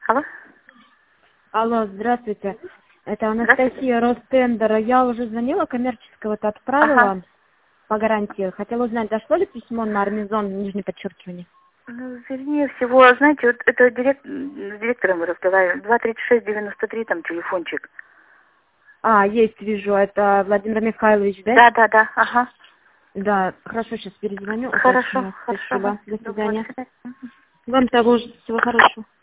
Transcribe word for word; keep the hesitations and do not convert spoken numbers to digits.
Алло. Алло, здравствуйте. Это Анастасия Ростендера. Я уже звонила, коммерческого-то отправила Ага. по гарантии. Хотела узнать, дошло ли письмо на Армизон, нижнее подчеркивание? Ну, вернее всего, знаете, вот это директ... с директором вы разговаривали. два тридцать шесть девяносто три, там телефончик. А, есть, вижу, это Владимир Михайлович, да? Да, да, да, ага. Да, хорошо, сейчас перезвоню. Хорошо, уточню. хорошо. Спасибо, до Доброго свидания. свидания. Вам того же, всего хорошего.